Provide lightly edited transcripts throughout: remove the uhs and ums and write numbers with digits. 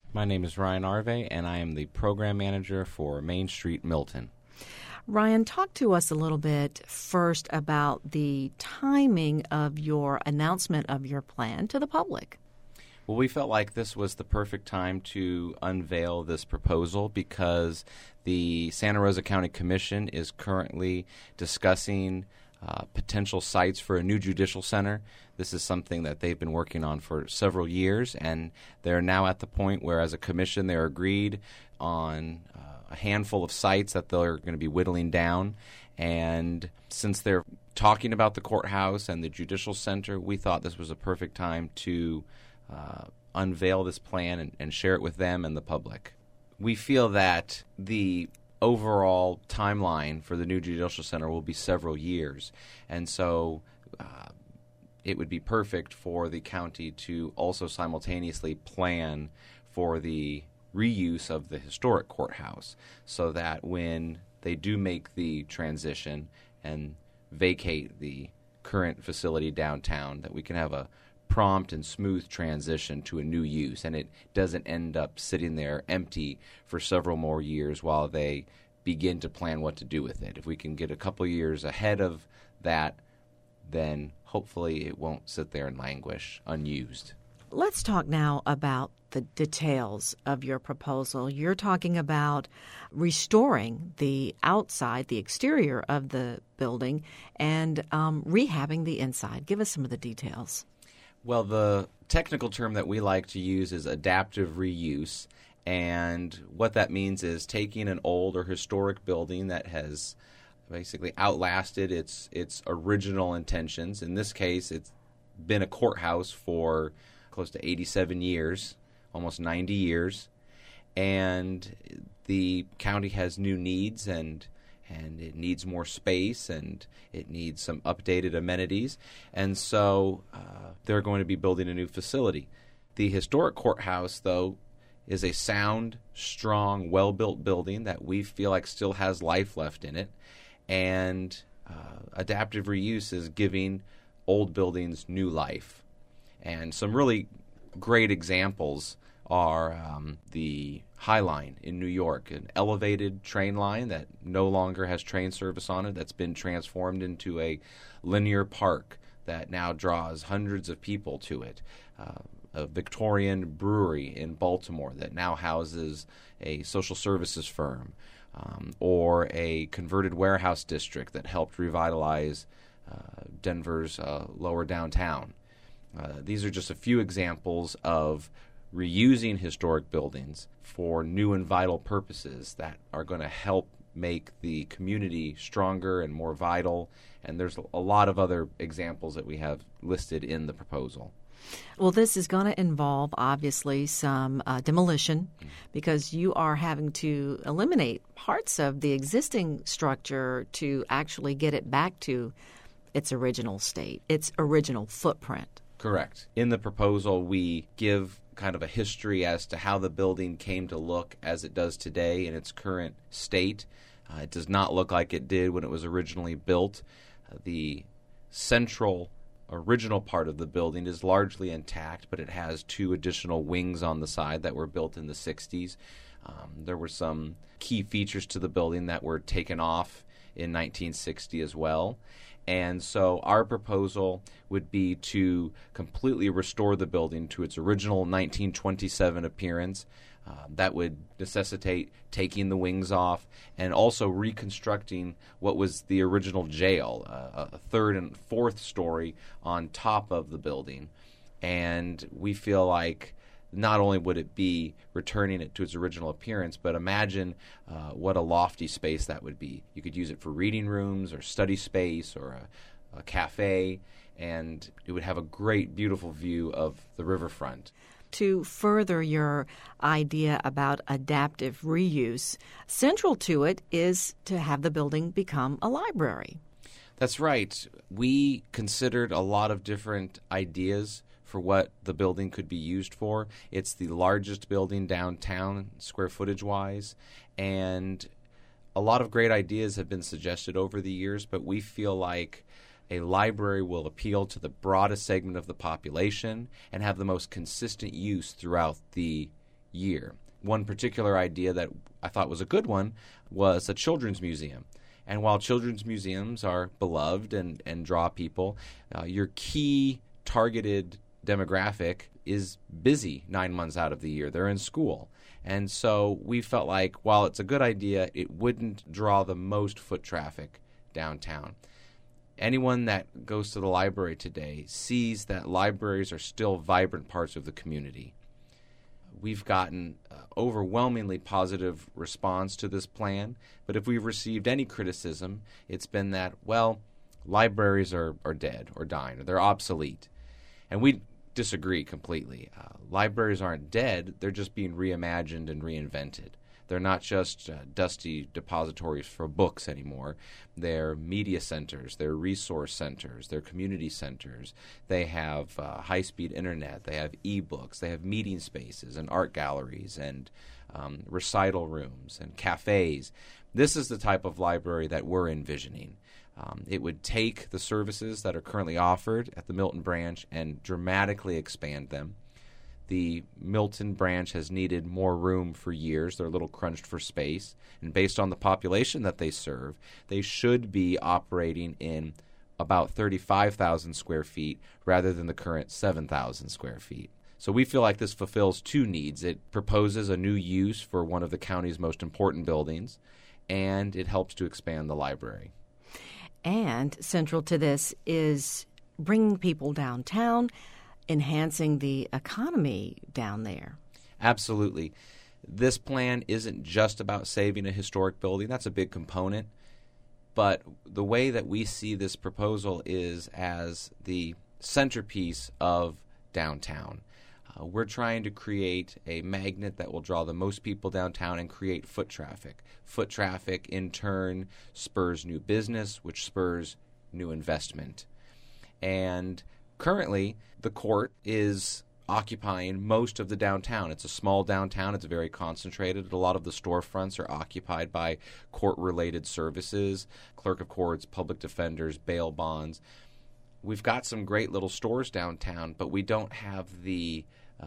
My name is Ryan Arve, and I am the program manager for Main Street Milton. Ryan, talk to us a little bit first about the timing of your announcement of your plan to the public. Well, we felt like this was the perfect time to unveil this proposal because the Santa Rosa County Commission is currently discussing potential sites for a new judicial center. This is something that they've been working on for several years, and they're now at the point where, as a commission, they're agreed on a handful of sites that they're going to be whittling down. And since they're talking about the courthouse and the judicial center, we thought this was a perfect time to unveil this plan and share it with them and the public. We feel that the overall timeline for the new judicial center will be several years, and so it would be perfect for the county to also simultaneously plan for the reuse of the historic courthouse so that when they do make the transition and vacate the current facility downtown, that we can have a prompt and smooth transition to a new use, and it doesn't end up sitting there empty for several more years while they begin to plan what to do with it. If we can get a couple years ahead of that, then hopefully it won't sit there and languish unused. Let's talk now about the details of your proposal. You're talking about restoring the outside, the exterior of the building, and rehabbing the inside. Give us some of the details. Well, the technical term that we like to use is adaptive reuse, and what that means is taking an old or historic building that has basically outlasted its original intentions. In this case, it's been a courthouse for close to 87 years, almost 90 years, and the county has new needs, and it needs more space, and it needs some updated amenities, and so they're going to be building a new facility. The historic courthouse, though, is a sound, strong, well-built building that we feel like still has life left in it, and adaptive reuse is giving old buildings new life. And some really great examples are the High Line in New York, an elevated train line that no longer has train service on it, that's been transformed into a linear park that now draws hundreds of people to it. A Victorian brewery in Baltimore that now houses a social services firm, or a converted warehouse district that helped revitalize Denver's lower downtown. These are just a few examples of reusing historic buildings for new and vital purposes that are going to help make the community stronger and more vital. And there's a lot of other examples that we have listed in the proposal. Well, this is going to involve, obviously, some demolition because you are having to eliminate parts of the existing structure to actually get it back to its original state, its original footprint. Correct. In the proposal, we give kind of a history as to how the building came to look as it does today in its current state. It does not look like it did when it was originally built. The central original part of the building is largely intact, but it has two additional wings on the side that were built in the 60s. There were some key features to the building that were taken off in 1960 as well. And so our proposal would be to completely restore the building to its original 1927 appearance. That would necessitate taking the wings off and also reconstructing what was the original jail, a third and fourth story on top of the building. And we feel like not only would it be returning it to its original appearance, but imagine what a lofty space that would be. You could use it for reading rooms or study space or a cafe, and it would have a great, beautiful view of the riverfront. To further your idea about adaptive reuse, central to it is to have the building become a library. That's right. We considered a lot of different ideas for what the building could be used for. It's the largest building downtown, square footage-wise, and a lot of great ideas have been suggested over the years, but we feel like a library will appeal to the broadest segment of the population and have the most consistent use throughout the year. One particular idea that I thought was a good one was a children's museum. And while children's museums are beloved and draw people, your key targeted demographic is busy 9 months out of the year. They're in school. And so we felt like while it's a good idea, it wouldn't draw the most foot traffic downtown. Anyone that goes to the library today sees that libraries are still vibrant parts of the community. We've gotten overwhelmingly positive response to this plan, but if we've received any criticism, it's been that, well, libraries are dead or dying, or they're obsolete. And we disagree completely. Libraries aren't dead, they're just being reimagined and reinvented. They're not just dusty depositories for books anymore. They're media centers, they're resource centers, they're community centers. They have high-speed internet, they have e-books, they have meeting spaces and art galleries and recital rooms and cafes. This is the type of library that we're envisioning. It would take the services that are currently offered at the Milton branch and dramatically expand them. The Milton branch has needed more room for years. They're a little crunched for space. And based on the population that they serve, they should be operating in about 35,000 square feet rather than the current 7,000 square feet. So we feel like this fulfills two needs. It proposes a new use for one of the county's most important buildings, and it helps to expand the library. And central to this is bringing people downtown, enhancing the economy down there. Absolutely. This plan isn't just about saving a historic building. That's a big component. But the way that we see this proposal is as the centerpiece of downtown. We're trying to create a magnet that will draw the most people downtown and create foot traffic. Foot traffic, in turn, spurs new business, which spurs new investment. And currently, the court is occupying most of the downtown. It's a small downtown. It's very concentrated. A lot of the storefronts are occupied by court-related services, clerk of courts, public defenders, bail bonds. We've got some great little stores downtown, but we don't have the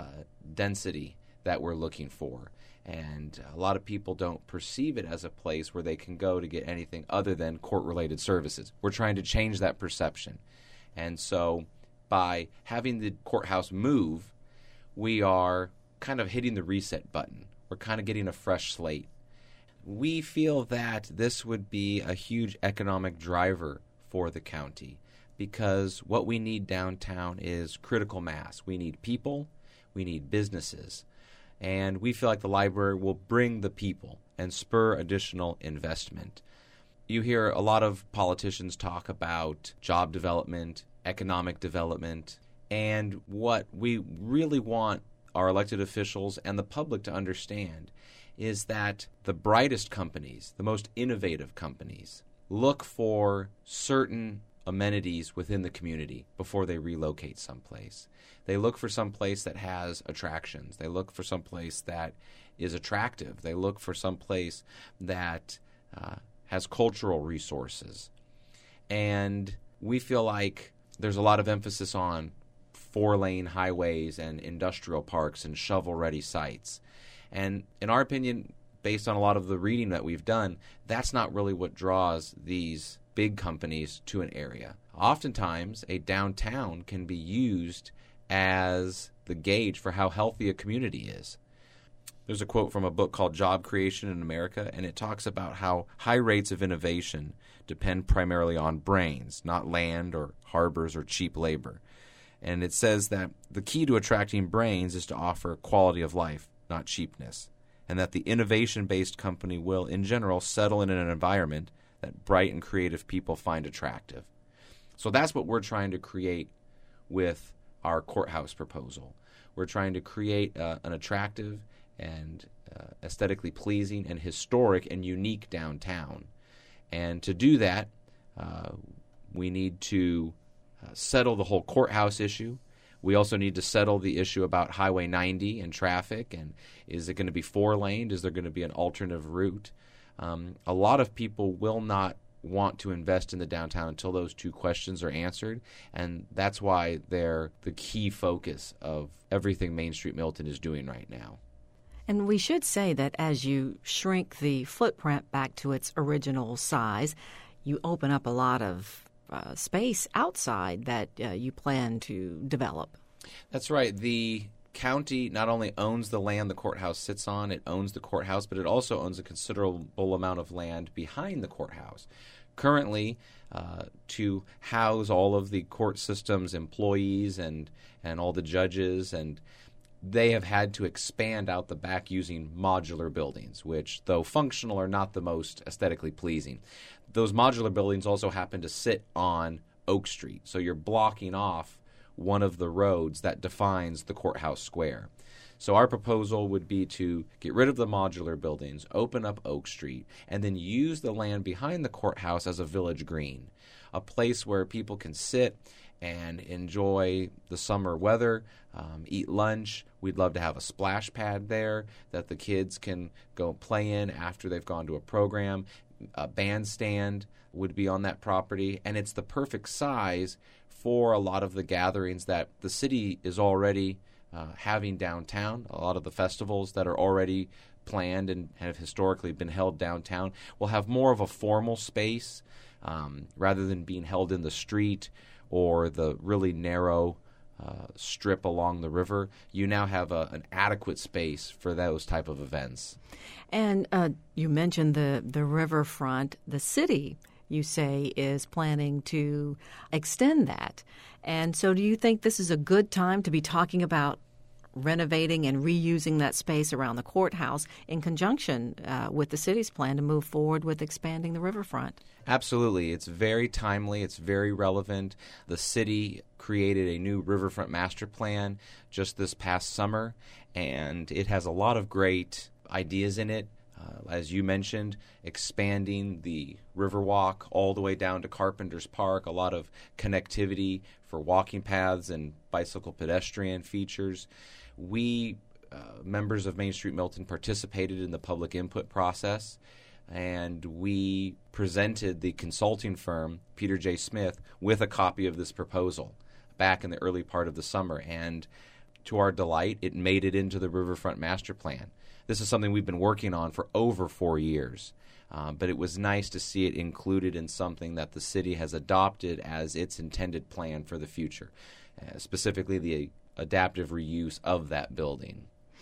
density that we're looking for. And a lot of people don't perceive it as a place where they can go to get anything other than court-related services. We're trying to change that perception. And so by having the courthouse move, we are kind of hitting the reset button. We're kind of getting a fresh slate. We feel that this would be a huge economic driver for the county because what we need downtown is critical mass. We need people, we need businesses, and we feel like the library will bring the people and spur additional investment. You hear a lot of politicians talk about job development, economic development, and what we really want our elected officials and the public to understand is that the brightest companies, the most innovative companies, look for certain amenities within the community before they relocate someplace. They look for someplace that has attractions. They look for someplace that is attractive. They look for someplace that has cultural resources. And we feel like there's a lot of emphasis on 4-lane highways and industrial parks and shovel-ready sites. And in our opinion, based on a lot of the reading that we've done, that's not really what draws these big companies to an area. Oftentimes, a downtown can be used as the gauge for how healthy a community is. There's a quote from a book called Job Creation in America, and it talks about how high rates of innovation depend primarily on brains, not land or harbors or cheap labor. And it says that the key to attracting brains is to offer quality of life, not cheapness, and that the innovation-based company will, in general, settle in an environment that bright and creative people find attractive. So that's what we're trying to create with our courthouse proposal. We're trying to create an attractive and aesthetically pleasing and historic and unique downtown. And to do that, we need to settle the whole courthouse issue. We also need to settle the issue about Highway 90 and traffic, and is it going to be 4-laned? Is there going to be an alternative route? A lot of people will not want to invest in the downtown until those two questions are answered, and that's why they're the key focus of everything Main Street Milton is doing right now. And we should say that as you shrink the footprint back to its original size, you open up a lot of space outside that you plan to develop. That's right. The county not only owns the land the courthouse sits on, it owns the courthouse, but it also owns a considerable amount of land behind the courthouse. Currently, to house all of the court system's employees and all the judges, and they have had to expand out the back using modular buildings, which, though functional, are not the most aesthetically pleasing. Those modular buildings also happen to sit on Oak Street, so you're blocking off one of the roads that defines the courthouse square. So our proposal would be to get rid of the modular buildings, open up Oak Street, and then use the land behind the courthouse as a village green, a place where people can sit and enjoy the summer weather, eat lunch. We'd love to have a splash pad there that the kids can go play in after they've gone to a program. A bandstand would be on that property, and it's the perfect size for a lot of the gatherings that the city is already having downtown. A lot of the festivals that are already planned and have historically been held downtown will have more of a formal space rather than being held in the street or the really narrow strip along the river. You now have an adequate space for those type of events. And you mentioned the riverfront. The city, you say, is planning to extend that. And so do you think this is a good time to be talking about renovating and reusing that space around the courthouse in conjunction with the city's plan to move forward with expanding the riverfront? Absolutely. It's very timely. It's very relevant. The city created a new riverfront master plan just this past summer, and it has a lot of great ideas in it. As you mentioned, expanding the Riverwalk all the way down to Carpenter's Park, a lot of connectivity for walking paths and bicycle pedestrian features. We, members of Main Street Milton, participated in the public input process, and we presented the consulting firm, Peter J. Smith, with a copy of this proposal back in the early part of the summer. And to our delight, it made it into the Riverfront Master Plan. This is something we've been working on for over 4 years, but it was nice to see it included in something that the city has adopted as its intended plan for the future, specifically the adaptive reuse of that building.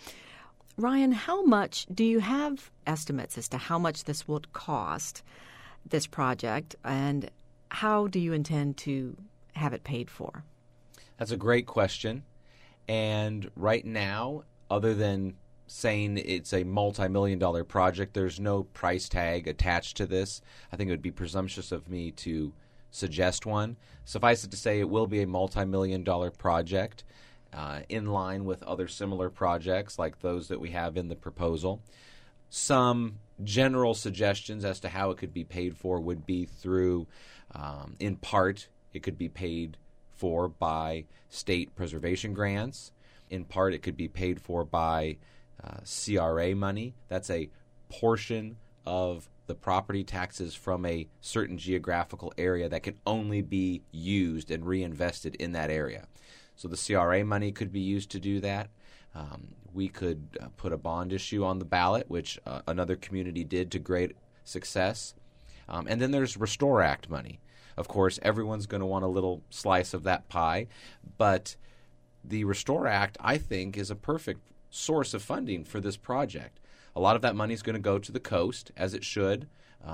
Ryan, how much do you have estimates as to how much this would cost, this project, and how do you intend to have it paid for? That's a great question. And right now, other than saying it's a multi-million-dollar project, there's no price tag attached to this. I think it would be presumptuous of me to suggest one. Suffice it to say, it will be a multi-million-dollar project in line with other similar projects like those that we have in the proposal. Some general suggestions as to how it could be paid for would be through, in part, it could be paid for by state preservation grants. In part, it could be paid for by CRA money. That's a portion of the property taxes from a certain geographical area that can only be used and reinvested in that area. So the CRA money could be used to do that. We could put a bond issue on the ballot, which another community did to great success. And then there's Restore Act money. Of course, everyone's going to want a little slice of that pie, but the Restore Act, I think, is a perfect source of funding for this project. A lot of that money is going to go to the coast, as it should,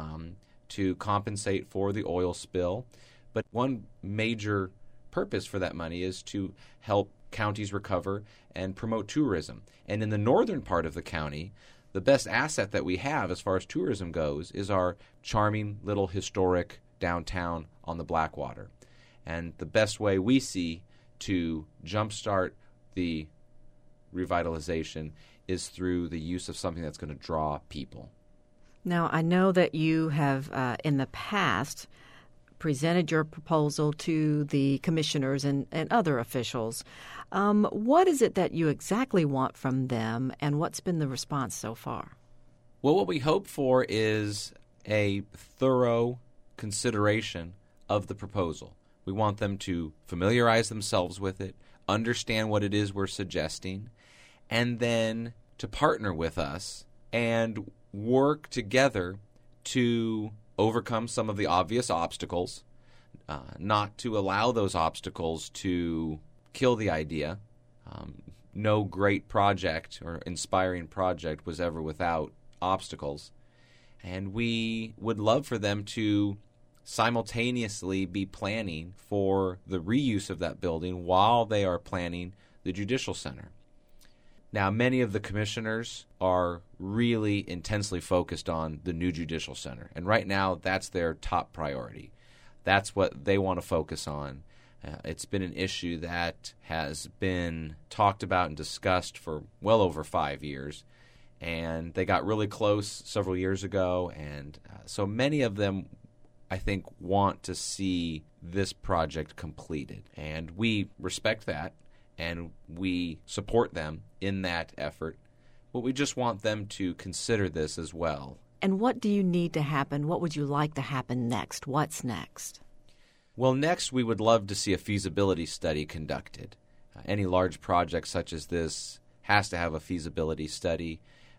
to compensate for the oil spill. But one major purpose for that money is to help counties recover and promote tourism. And in the northern part of the county, the best asset that we have as far as tourism goes is our charming little historic downtown on the Blackwater. And the best way we see to jumpstart the revitalization is through the use of something that's going to draw people. Now, I know that you have, in the past, presented your proposal to the commissioners and other officials. What is it that you exactly want from them, and what's been the response so far? Well, what we hope for is a thorough consideration of the proposal. We want them to familiarize themselves with it, understand what it is we're suggesting, and then to partner with us and work together to overcome some of the obvious obstacles, not to allow those obstacles to kill the idea. No great project or inspiring project was ever without obstacles. And we would love for them to simultaneously be planning for the reuse of that building while they are planning the Judicial Center. Now, many of the commissioners are really intensely focused on the new Judicial Center, and right now that's their top priority. That's what they want to focus on. It's been an issue that has been talked about and discussed for well over 5 years, and they got really close several years ago, and so many of them, I think, want to see this project completed, and we respect that, and we support them in that effort, but we just want them to consider this as well. And what do you need to happen? What would you like to happen next? What's next? Well, next we would love to see a feasibility study conducted. Any large project such as this has to have a feasibility study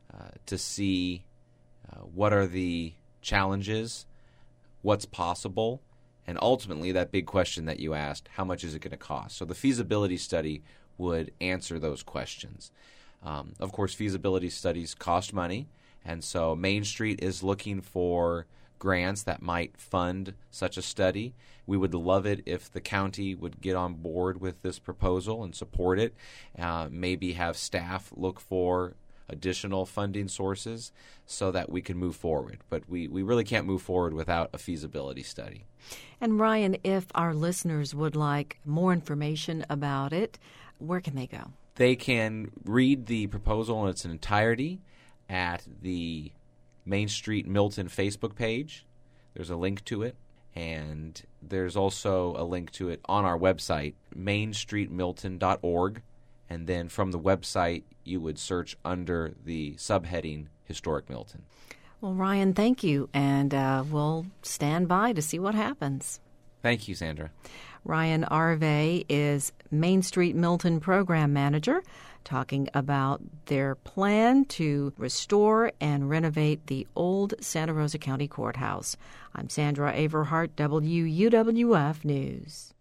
to see what are the challenges, what's possible, and ultimately that big question that you asked, how much is it going to cost? So the feasibility study would answer those questions. Of course, feasibility studies cost money, and so Main Street is looking for grants that might fund such a study. We would love it if the county would get on board with this proposal and support it, maybe have staff look for additional funding sources so that we can move forward. But we really can't move forward without a feasibility study. And Ryan, if our listeners would like more information about it, where can they go? They can read the proposal in its entirety at the Main Street Milton Facebook page. There's a link to it, and there's also a link to it on our website, mainstreetmilton.org, and then from the website you would search under the subheading Historic Milton. Well, Ryan, thank you, and we'll stand by to see what happens. Thank you, Sandra. Ryan Arve is Main Street Milton Program Manager, talking about their plan to restore and renovate the old Santa Rosa County Courthouse. I'm Sandra Averhart, WUWF News.